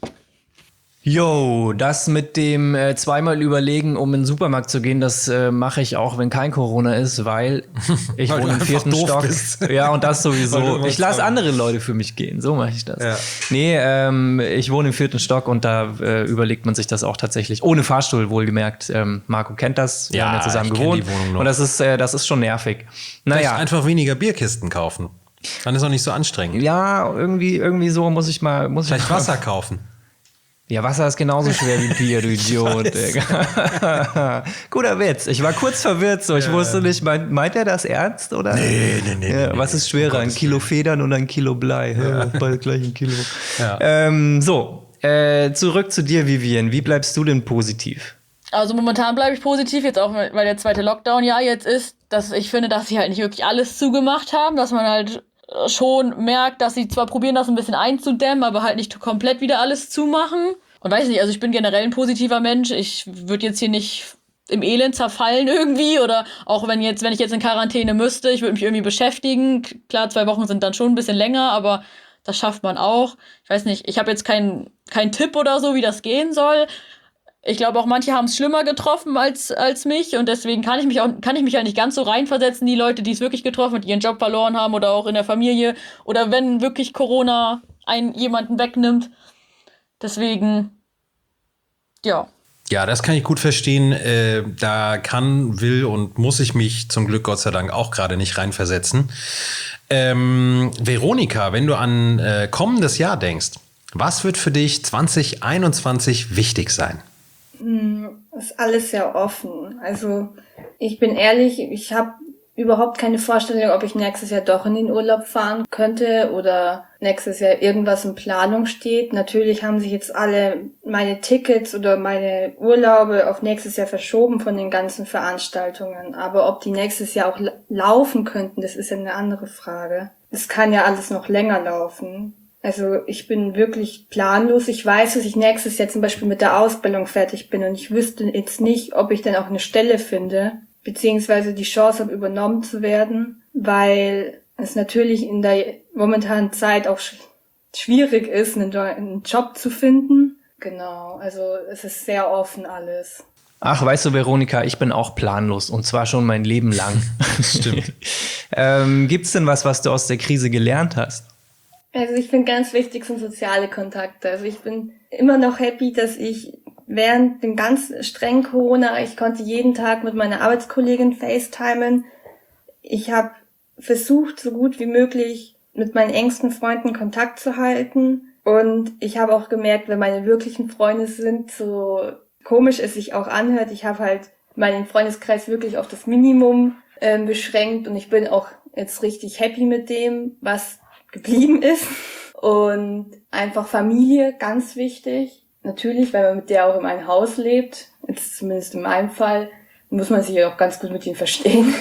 Jo, das mit dem äh, zweimal überlegen, um in den Supermarkt zu gehen, das äh, mache ich auch, wenn kein Corona ist, weil ich Weil du wohne im einfach vierten doof Stock. bist. Ja, und das Weil du sowieso. immer Ich lasse zweimal- andere Leute für mich gehen, so mache ich das. Ja. Nee, ähm, ich wohne im vierten Stock und da äh, überlegt man sich das auch tatsächlich. Ohne Fahrstuhl, wohlgemerkt. Ähm, Marco kennt das, wir Ja, haben ja zusammen ich kenn gewohnt. die Wohnung noch. Und das ist, äh, das ist schon nervig. Vielleicht Naja. einfach weniger Bierkisten kaufen. Dann ist auch nicht so anstrengend. Ja, irgendwie, irgendwie so muss ich mal. Muss Vielleicht ich mal Wasser kaufen. Ja, Wasser ist genauso schwer wie Bier, du Idiot. Digga. Guter Witz. Ich war kurz verwirrt, so. Ich Ja. wusste nicht, meint, meint er das ernst? Oder? Nee, nee, nee, Ja, nee, was nee, ist schwerer, um ein Gottes Kilo Willen. Federn oder ein Kilo Blei? Ja. Beide gleich ein Kilo. Ja. Ähm, so, äh, zurück zu dir, Vivian. Wie bleibst du denn positiv? Also momentan bleibe ich positiv, jetzt auch, weil der zweite Lockdown ja jetzt ist, dass ich finde, dass sie halt nicht wirklich alles zugemacht haben, dass man halt schon merkt, dass sie zwar probieren, das ein bisschen einzudämmen, aber halt nicht komplett wieder alles zumachen. Und weiß nicht, also ich bin generell ein positiver Mensch. Ich würde jetzt hier nicht im Elend zerfallen irgendwie oder auch wenn jetzt, wenn ich jetzt in Quarantäne müsste, ich würde mich irgendwie beschäftigen. Klar, zwei Wochen sind dann schon ein bisschen länger, aber das schafft man auch. Ich weiß nicht, ich habe jetzt keinen keinen Tipp oder so, wie das gehen soll. Ich glaube auch manche haben es schlimmer getroffen als, als mich und deswegen kann ich mich auch kann ich mich halt nicht ganz so reinversetzen, die Leute, die es wirklich getroffen und die ihren Job verloren haben oder auch in der Familie oder wenn wirklich Corona einen jemanden wegnimmt. Deswegen, ja. Ja, das kann ich gut verstehen. Äh, da kann, will und muss ich mich zum Glück Gott sei Dank auch gerade nicht reinversetzen. Ähm, Veronika, wenn du an äh, kommendes Jahr denkst, was wird für dich zwanzig einundzwanzig wichtig sein? Ist alles sehr offen. Also ich bin ehrlich, ich habe überhaupt keine Vorstellung, ob ich nächstes Jahr doch in den Urlaub fahren könnte oder nächstes Jahr irgendwas in Planung steht. Natürlich haben sich jetzt alle meine Tickets oder meine Urlaube auf nächstes Jahr verschoben von den ganzen Veranstaltungen. Aber ob die nächstes Jahr auch la- laufen könnten, das ist ja eine andere Frage. Es kann ja alles noch länger laufen. Also ich bin wirklich planlos. Ich weiß, dass ich nächstes Jahr zum Beispiel mit der Ausbildung fertig bin und ich wüsste jetzt nicht, ob ich dann auch eine Stelle finde, beziehungsweise die Chance habe, übernommen zu werden, weil es natürlich in der momentanen Zeit auch sch- schwierig ist, einen, einen Job zu finden. Genau, also es ist sehr offen alles. Ach, weißt du, Veronika, ich bin auch planlos und zwar schon mein Leben lang. Stimmt. ähm, gibt's denn was, was du aus der Krise gelernt hast? Also ich finde ganz wichtig sind soziale Kontakte. Also ich bin immer noch happy, dass ich während dem ganz strengen Corona, ich konnte jeden Tag mit meiner Arbeitskollegin FaceTimen. Ich habe versucht, so gut wie möglich mit meinen engsten Freunden Kontakt zu halten. Und ich habe auch gemerkt, wenn meine wirklichen Freunde sind, so komisch es sich auch anhört, ich habe halt meinen Freundeskreis wirklich auf das Minimum äh, beschränkt und ich bin auch jetzt richtig happy mit dem, was geblieben ist. Und einfach Familie, ganz wichtig. Natürlich, weil man mit der auch in einem Haus lebt, jetzt zumindest in meinem Fall, muss man sich auch ganz gut mit ihnen verstehen.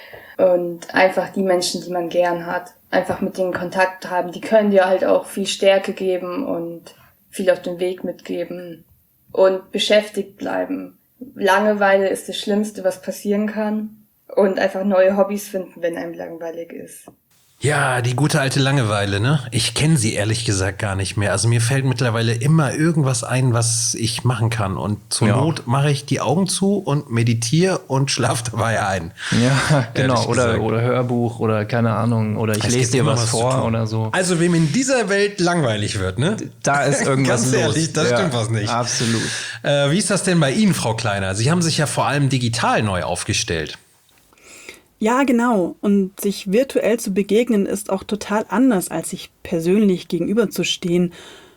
Und einfach die Menschen, die man gern hat, einfach mit denen Kontakt haben, die können dir halt auch viel Stärke geben und viel auf den Weg mitgeben. Und beschäftigt bleiben. Langeweile ist das Schlimmste, was passieren kann. Und einfach neue Hobbys finden, wenn einem langweilig ist. Ja, die gute alte Langeweile, ne? Ich kenne sie ehrlich gesagt gar nicht mehr. Also mir fällt mittlerweile immer irgendwas ein, was ich machen kann. Und zur Ja. Not mache ich die Augen zu und meditiere und schlafe dabei ein. Ja, genau. Ehrlich Oder, gesagt. oder Hörbuch oder keine Ahnung. Oder ich Es lese gibt dir immer was zu vor tun. oder so. Also wem in dieser Welt langweilig wird, ne? Da ist irgendwas Ganz los. ehrlich, da Ja, stimmt was nicht. Absolut. Äh, wie ist das denn bei Ihnen, Frau Kleiner? Sie haben sich ja vor allem digital neu aufgestellt. Ja, genau. Und sich virtuell zu begegnen ist auch total anders, als sich persönlich gegenüberzustehen.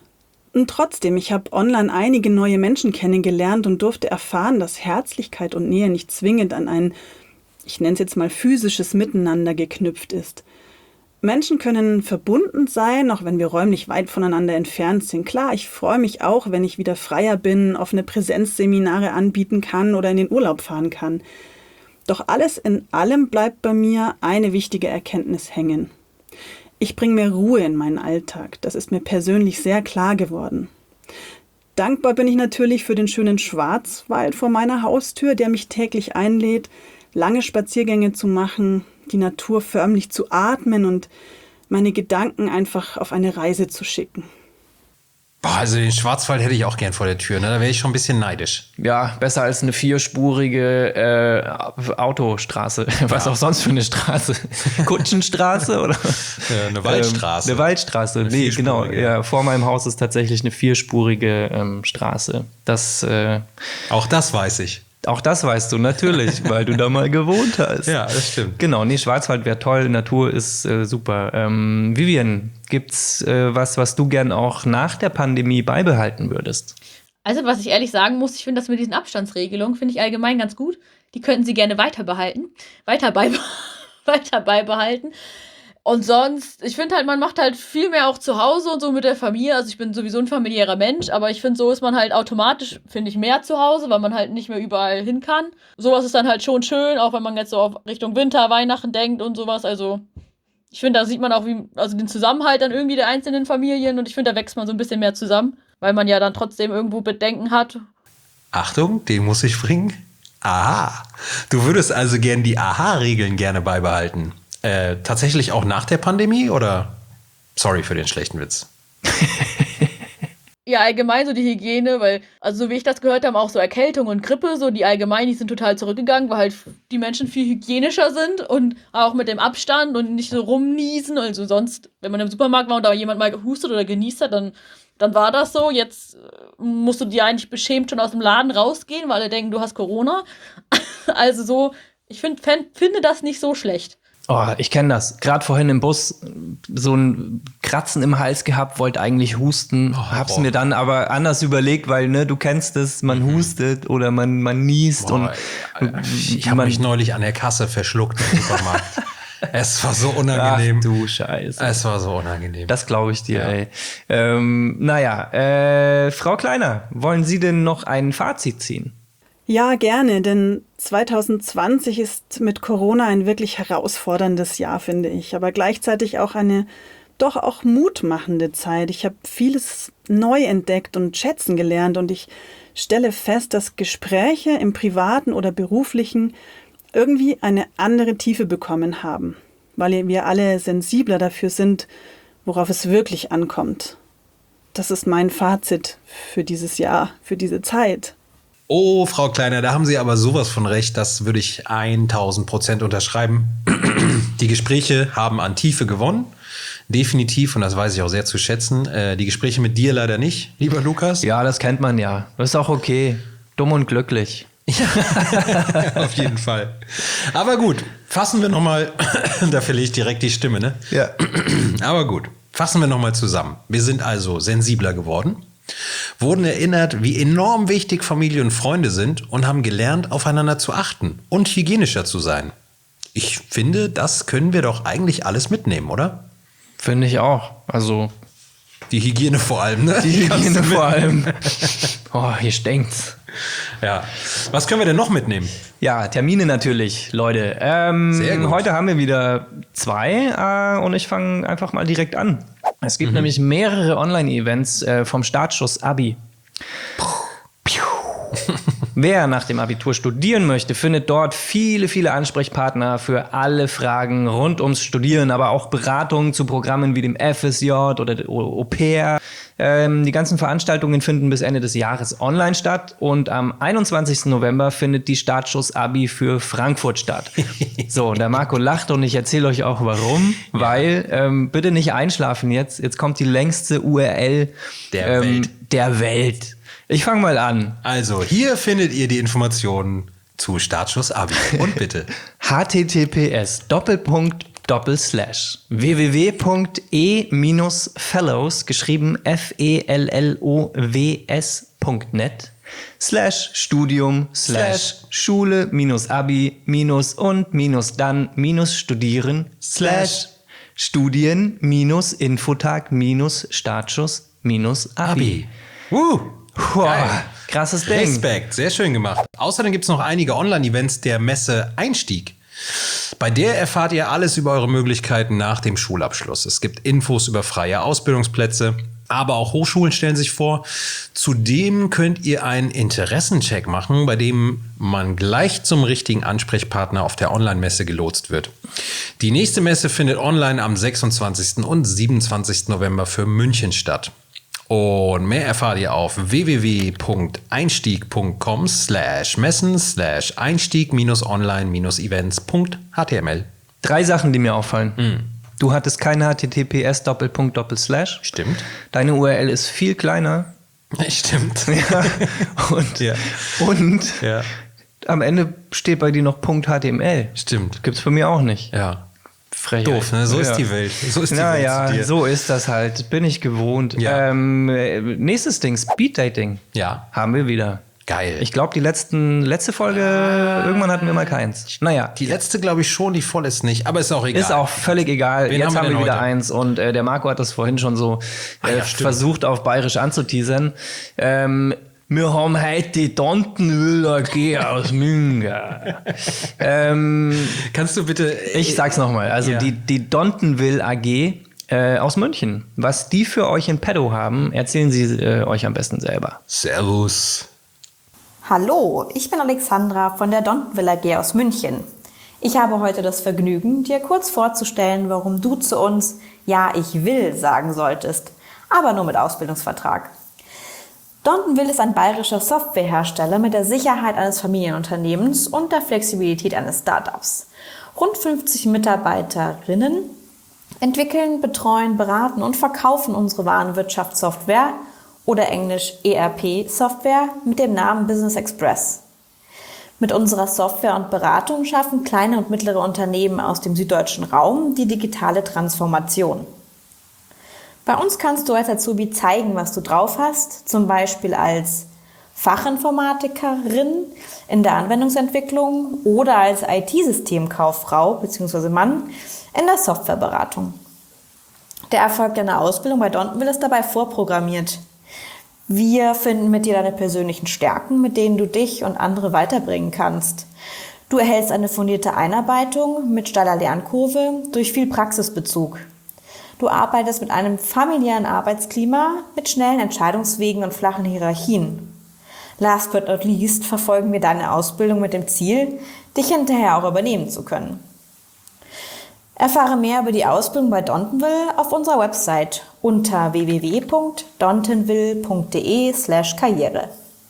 Und trotzdem, ich habe online einige neue Menschen kennengelernt und durfte erfahren, dass Herzlichkeit und Nähe nicht zwingend an ein, ich nenne es jetzt mal, physisches Miteinander geknüpft ist. Menschen können verbunden sein, auch wenn wir räumlich weit voneinander entfernt sind. Klar, ich freue mich auch, wenn ich wieder freier bin, offene Präsenzseminare anbieten kann oder in den Urlaub fahren kann. Doch alles in allem bleibt bei mir eine wichtige Erkenntnis hängen. Ich bringe mehr Ruhe in meinen Alltag. Das ist mir persönlich sehr klar geworden. Dankbar bin ich natürlich für den schönen Schwarzwald vor meiner Haustür, der mich täglich einlädt, lange Spaziergänge zu machen, die Natur förmlich zu atmen und meine Gedanken einfach auf eine Reise zu schicken. Boah, also den Schwarzwald hätte ich auch gern vor der Tür, ne? Da wäre ich schon ein bisschen neidisch. Ja, besser als eine vierspurige äh, Autostraße. Was auch sonst für eine Straße. Kutschenstraße oder? Ja, eine Waldstraße. Ähm, eine Waldstraße. Eine Nee, genau. vierspurige. Ja, vor meinem Haus ist tatsächlich eine vierspurige ähm, Straße. Das, äh, Auch das weiß ich. auch das weißt du natürlich, weil du da mal gewohnt hast. Ja, das stimmt. Genau, nee, Schwarzwald wäre toll, Natur ist äh, super. Ähm, Vivian, gibt's äh, was, was du gern auch nach der Pandemie beibehalten würdest? Also, was ich ehrlich sagen muss, ich finde das mit diesen Abstandsregelungen, finde ich allgemein ganz gut. Die könnten sie gerne weiter behalten. Weiter, beibe weiter beibehalten. Und sonst, ich finde halt, man macht halt viel mehr auch zu Hause und so mit der Familie. Also ich bin sowieso ein familiärer Mensch, aber ich finde, so ist man halt automatisch, finde ich, mehr zu Hause, weil man halt nicht mehr überall hin kann. Sowas ist dann halt schon schön, auch wenn man jetzt so auf Richtung Winter, Weihnachten denkt und sowas. Also ich finde, da sieht man auch wie, also den Zusammenhalt dann irgendwie der einzelnen Familien und ich finde, da wächst man so ein bisschen mehr zusammen, weil man ja dann trotzdem irgendwo Bedenken hat. Achtung, den muss ich bringen. Aha. Du würdest also gern die Aha-Regeln gerne beibehalten. Äh, tatsächlich auch nach der Pandemie oder? Sorry für den schlechten Witz. Ja, allgemein so die Hygiene, weil, also so wie ich das gehört habe, auch so Erkältung und Grippe, so die allgemein, die sind total zurückgegangen, weil halt die Menschen viel hygienischer sind und auch mit dem Abstand und nicht so rumniesen. Also sonst, wenn man im Supermarkt war und da jemand mal gehustet oder genießt hat, dann, dann war das so. Jetzt musst du dir eigentlich beschämt schon aus dem Laden rausgehen, weil alle denken, du hast Corona. Also so, ich find, find, finde das nicht so schlecht. Oh, ich kenne das. Gerade vorhin im Bus so ein Kratzen im Hals gehabt, wollte eigentlich husten, Oh, hab's boah. mir dann aber anders überlegt, weil ne, du kennst es, man Mhm. hustet oder man, man niest Boah, und ich habe man- mich neulich an der Kasse verschluckt im Supermarkt. Es war so unangenehm. Ach du Scheiße. Es war so unangenehm. Das glaube ich dir, Ja. ey. Ähm, naja, äh, Frau Kleiner, wollen Sie denn noch ein Fazit ziehen? Ja, gerne, denn zwanzig zwanzig ist mit Corona ein wirklich herausforderndes Jahr, finde ich, aber gleichzeitig auch eine doch auch mutmachende Zeit. Ich habe vieles neu entdeckt und schätzen gelernt und ich stelle fest, dass Gespräche im Privaten oder Beruflichen irgendwie eine andere Tiefe bekommen haben, weil wir alle sensibler dafür sind, worauf es wirklich ankommt. Das ist mein Fazit für dieses Jahr, für diese Zeit. Oh, Frau Kleiner, da haben Sie aber sowas von recht. Das würde ich tausend Prozent unterschreiben. Die Gespräche haben an Tiefe gewonnen. Definitiv, und das weiß ich auch sehr zu schätzen. Äh, die Gespräche mit dir leider nicht, lieber Lukas. Ja, das kennt man ja. Das ist auch okay. Dumm und glücklich. Ja, auf jeden Fall. Aber gut, fassen wir nochmal, da verliere ich direkt die Stimme, ne? Ja. Aber gut, fassen wir nochmal zusammen. Wir sind also sensibler geworden, wurden erinnert, wie enorm wichtig Familie und Freunde sind und haben gelernt, aufeinander zu achten und hygienischer zu sein. Ich finde, das können wir doch eigentlich alles mitnehmen, oder? Finde ich auch. Also die Hygiene vor allem, ne? Die Hygiene vor allem. Oh, hier stinkt's. Ja. Was können wir denn noch mitnehmen? Ja, Termine natürlich, Leute. Ähm, Sehr gut. Heute haben wir wieder zwei äh, und ich fange einfach mal direkt an. Es gibt mhm. nämlich mehrere Online-Events äh, vom Startschuss Abi. Wer nach dem Abitur studieren möchte, findet dort viele, viele Ansprechpartner für alle Fragen rund ums Studieren, aber auch Beratungen zu Programmen wie dem F S J oder Au pair. Ähm, die ganzen Veranstaltungen finden bis Ende des Jahres online statt und am einundzwanzigsten November findet die Startschuss-Abi für Frankfurt statt. So, und der Marco lacht und ich erzähle euch auch warum, weil, ähm, bitte nicht einschlafen jetzt, jetzt kommt die längste U R L der ähm, Welt. Der Welt. Ich fange mal an. Also, hier findet ihr die Informationen zu Startschuss Abi. Und bitte. H T T P S Doppelpunkt Doppelslash w w w Punkt e fellows geschrieben F E L L O W S Punkt net slash Studium slash Schule minus Abi minus und minus dann minus Studieren slash Studien minus Infotag minus Startschuss minus Abi. Abi. Uh. Boah, krasses Ding. Respekt, sehr schön gemacht. Außerdem gibt es noch einige Online-Events der Messe Einstieg. Bei der erfahrt ihr alles über eure Möglichkeiten nach dem Schulabschluss. Es gibt Infos über freie Ausbildungsplätze, aber auch Hochschulen stellen sich vor. Zudem könnt ihr einen Interessencheck machen, bei dem man gleich zum richtigen Ansprechpartner auf der Online-Messe gelotst wird. Die nächste Messe findet online am sechsundzwanzigsten und siebenundzwanzigsten November für München statt. Und mehr erfahrt ihr auf w w w Punkt einstieg Punkt com slash messen slash einstieg online events Punkt h t m l. Drei Sachen, die mir auffallen. Mm. Du hattest kein H T T P S Doppelpunkt Doppelslash. Stimmt. Deine U R L ist viel kleiner. Stimmt. Ja. Und, ja. und ja. am Ende steht bei dir noch .html. Stimmt. Gibt's bei mir auch nicht. Ja. Frechheit. Doof, ne? So ja. ist die Welt. So ist die naja, Welt zu dir. So ist das halt. Bin ich gewohnt. Ja. Ähm, nächstes Ding, Speeddating. Ja. Haben wir wieder. Geil. Ich glaube, die letzten, letzte Folge, ah. irgendwann hatten wir mal keins. Naja. Die letzte glaube ich schon, die vorletzte nicht. Aber ist auch egal. Ist auch völlig egal. Wen Jetzt haben wir haben wir denn wieder heute? eins und äh, der Marco hat das vorhin schon so äh, Ah, ja, versucht auf bayerisch anzuteasern. Ähm, wir haben heute die Dontenwil A G aus Münga. ähm, Kannst du bitte... ich sag's nochmal. Also ja. die, die Dontenwil A G äh, aus München. Was die für euch in petto haben, erzählen sie äh, euch am besten selber. Servus. Hallo, ich bin Alexandra von der Dontenwil A G aus München. Ich habe heute das Vergnügen, dir kurz vorzustellen, warum du zu uns Ja, ich will sagen solltest, aber nur mit Ausbildungsvertrag. Dontenwil ist ein bayerischer Softwarehersteller mit der Sicherheit eines Familienunternehmens und der Flexibilität eines Startups. Rund fünfzig Mitarbeiterinnen entwickeln, betreuen, beraten und verkaufen unsere Warenwirtschaftssoftware oder englisch E R P-Software mit dem Namen Business Express. Mit unserer Software und Beratung schaffen kleine und mittlere Unternehmen aus dem süddeutschen Raum die digitale Transformation. Bei uns kannst du als Azubi zeigen, was du drauf hast, zum Beispiel als Fachinformatikerin in der Anwendungsentwicklung oder als I T-Systemkauffrau bzw. Mann in der Softwareberatung. Der Erfolg deiner Ausbildung bei Dontenwil ist dabei vorprogrammiert. Wir finden mit dir deine persönlichen Stärken, mit denen du dich und andere weiterbringen kannst. Du erhältst eine fundierte Einarbeitung mit steiler Lernkurve durch viel Praxisbezug. Du arbeitest mit einem familiären Arbeitsklima, mit schnellen Entscheidungswegen und flachen Hierarchien. Last but not least verfolgen wir deine Ausbildung mit dem Ziel, dich hinterher auch übernehmen zu können. Erfahre mehr über die Ausbildung bei Dontonville auf unserer Website unter w w w punkt dontonville punkt d e slash karriere.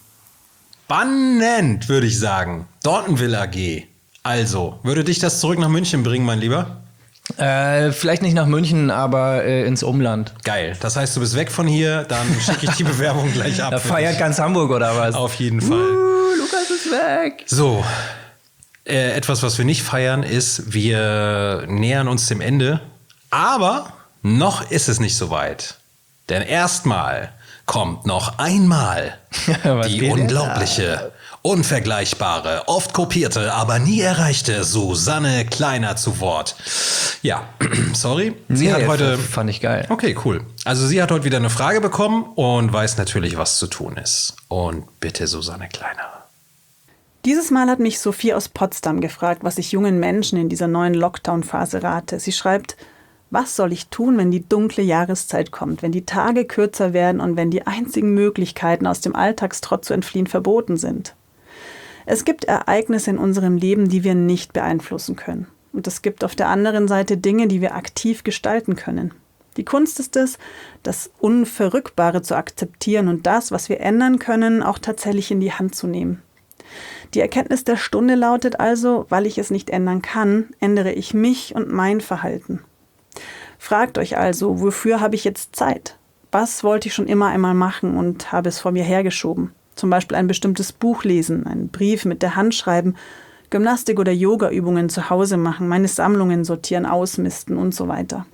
Spannend, würde ich sagen. Dontonville A G. Also, würde dich das zurück nach München bringen, mein Lieber? Äh, vielleicht nicht nach München, aber äh, ins Umland. Geil. Das heißt, du bist weg von hier, dann schicke ich die Bewerbung gleich ab. Da feiert ganz Hamburg oder was? Auf jeden Fall. Uh, Lukas ist weg. So, äh, etwas, was wir nicht feiern, ist, wir nähern uns dem Ende. Aber noch ist es nicht so weit. Denn erstmal kommt noch einmal Was die geht unglaubliche, unvergleichbare, oft kopierte, aber nie erreichte Susanne Kleiner zu Wort. Ja, sorry. Sie Nee, hat heute. f- fand ich geil. Okay, cool. Also sie hat heute wieder eine Frage bekommen und weiß natürlich, was zu tun ist. Und bitte, Susanne Kleiner. Dieses Mal hat mich Sophie aus Potsdam gefragt, was ich jungen Menschen in dieser neuen Lockdown-Phase rate. Sie schreibt: Was soll ich tun, wenn die dunkle Jahreszeit kommt, wenn die Tage kürzer werden und wenn die einzigen Möglichkeiten, aus dem Alltagstrott zu entfliehen, verboten sind? Es gibt Ereignisse in unserem Leben, die wir nicht beeinflussen können. Und es gibt auf der anderen Seite Dinge, die wir aktiv gestalten können. Die Kunst ist es, das Unverrückbare zu akzeptieren und das, was wir ändern können, auch tatsächlich in die Hand zu nehmen. Die Erkenntnis der Stunde lautet also: Weil ich es nicht ändern kann, ändere ich mich und mein Verhalten. Fragt euch also, wofür habe ich jetzt Zeit? Was wollte ich schon immer einmal machen und habe es vor mir hergeschoben? Zum Beispiel ein bestimmtes Buch lesen, einen Brief mit der Hand schreiben, Gymnastik- oder Yoga-Übungen zu Hause machen, meine Sammlungen sortieren, ausmisten und so weiter.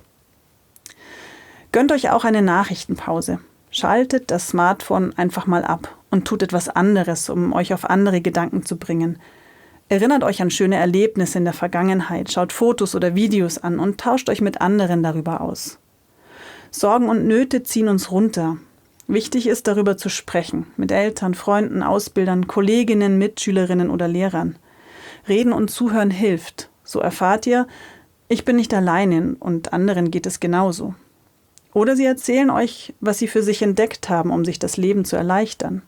Gönnt euch auch eine Nachrichtenpause. Schaltet das Smartphone einfach mal ab und tut etwas anderes, um euch auf andere Gedanken zu bringen. Erinnert euch an schöne Erlebnisse in der Vergangenheit, schaut Fotos oder Videos an und tauscht euch mit anderen darüber aus. Sorgen und Nöte ziehen uns runter. Wichtig ist, darüber zu sprechen, mit Eltern, Freunden, Ausbildern, Kolleginnen, Mitschülerinnen oder Lehrern. Reden und Zuhören hilft. So erfahrt ihr, ich bin nicht alleine und anderen geht es genauso. Oder sie erzählen euch, was sie für sich entdeckt haben, um sich das Leben zu erleichtern.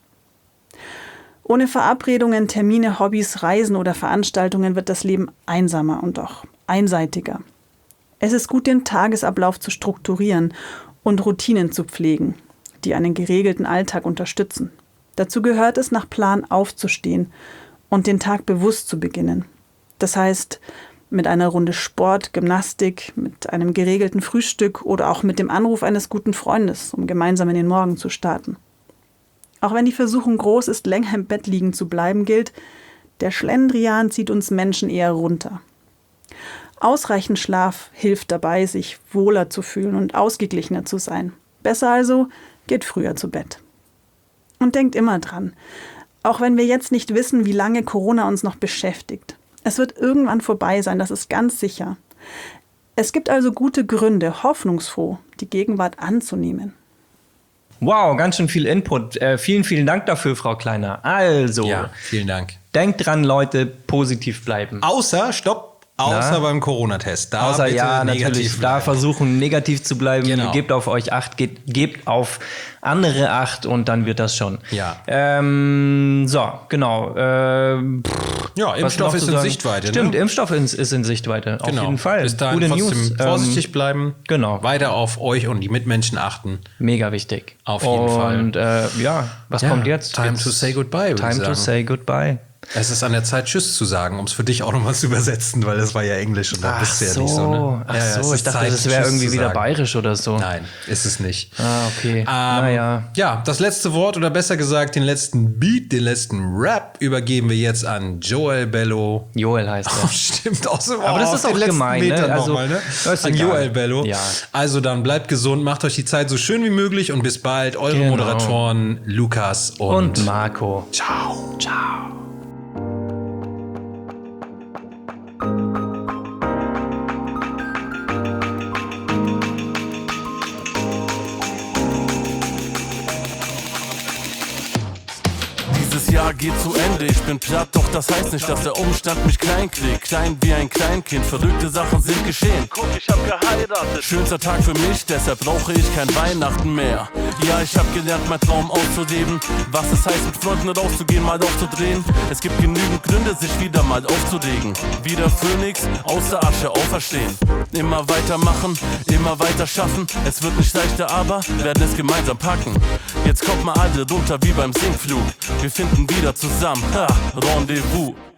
Ohne Verabredungen, Termine, Hobbys, Reisen oder Veranstaltungen wird das Leben einsamer und auch einseitiger. Es ist gut, den Tagesablauf zu strukturieren und Routinen zu pflegen, die einen geregelten Alltag unterstützen. Dazu gehört es, nach Plan aufzustehen und den Tag bewusst zu beginnen. Das heißt, mit einer Runde Sport, Gymnastik, mit einem geregelten Frühstück oder auch mit dem Anruf eines guten Freundes, um gemeinsam in den Morgen zu starten. Auch wenn die Versuchung groß ist, länger im Bett liegen zu bleiben, gilt, der Schlendrian zieht uns Menschen eher runter. Ausreichend Schlaf hilft dabei, sich wohler zu fühlen und ausgeglichener zu sein. Besser also, geht früher zu Bett. Und denkt immer dran, auch wenn wir jetzt nicht wissen, wie lange Corona uns noch beschäftigt. Es wird irgendwann vorbei sein, das ist ganz sicher. Es gibt also gute Gründe, hoffnungsfroh die Gegenwart anzunehmen. Wow, ganz schön viel Input. Äh, vielen, vielen Dank dafür, Frau Kleiner. Also, Ja, vielen Dank. denkt dran, Leute, positiv bleiben. Außer, stopp, außer Na? beim Corona-Test. Da Außer bitte ja, negativ natürlich, da bleiben. versuchen, negativ zu bleiben. Genau. Gebt auf euch Acht, geht, gebt auf andere Acht und dann wird das schon. Ja. Ähm, so, genau. Ähm, pff, Ja, was Impfstoff noch ist zu in sagen? Sichtweite. Stimmt, ne? Impfstoff ist, ist in Sichtweite. Auf Genau. jeden Fall. Bis dahin Gute trotzdem News. vorsichtig Ähm, bleiben. genau. Weiter auf euch und die Mitmenschen achten. Mega wichtig. Auf jeden und, Fall. Und äh, ja, was Ja, kommt jetzt? time Jetzt- to say goodbye, würde ich Time to sagen. say goodbye. Es ist an der Zeit, Tschüss zu sagen, um es für dich auch nochmal zu übersetzen, weil das war ja Englisch und da bist du ja nicht so. Ne? Ach Ja, ja, so, es ich ist dachte, Zeit, das wäre Tschüss irgendwie zu wieder sagen. bayerisch oder so. Nein, ist es nicht. Ah, okay. Ähm, naja. Ja, das letzte Wort oder besser gesagt den letzten Beat, den letzten Rap übergeben wir jetzt an Joel Bello. Joel heißt Oh, er. stimmt, auch so. Aber das auf ist den auch letzten gemein, ne? Metern Also, nochmal, ne? das ist An egal. Joel Bello. Ja. Also dann bleibt gesund, macht euch die Zeit so schön wie möglich und bis bald. Eure Genau. Moderatoren Lukas und, Und Marco. ciao. Ciao. Dieses Jahr Tag geht zu Ende, ich bin platt, doch das heißt nicht, dass der Umstand mich klein kriegt. Klein wie ein Kleinkind, verrückte Sachen sind geschehen. Guck, ich hab geheiratet. Schönster Tag für mich, deshalb brauche ich kein Weihnachten mehr. Ja, ich hab gelernt, mein Traum auszuleben. Was es heißt, mit Freunden rauszugehen, mal aufzudrehen. Es gibt genügend Gründe, sich wieder mal aufzuregen. Wie der Phönix, aus der Asche auferstehen. Immer weitermachen, immer weiter schaffen. Es wird nicht leichter, aber werden es gemeinsam packen. Jetzt kommt mal alle runter wie beim Sinkflug. Wir finden wieder zusammen, ha, Rendezvous.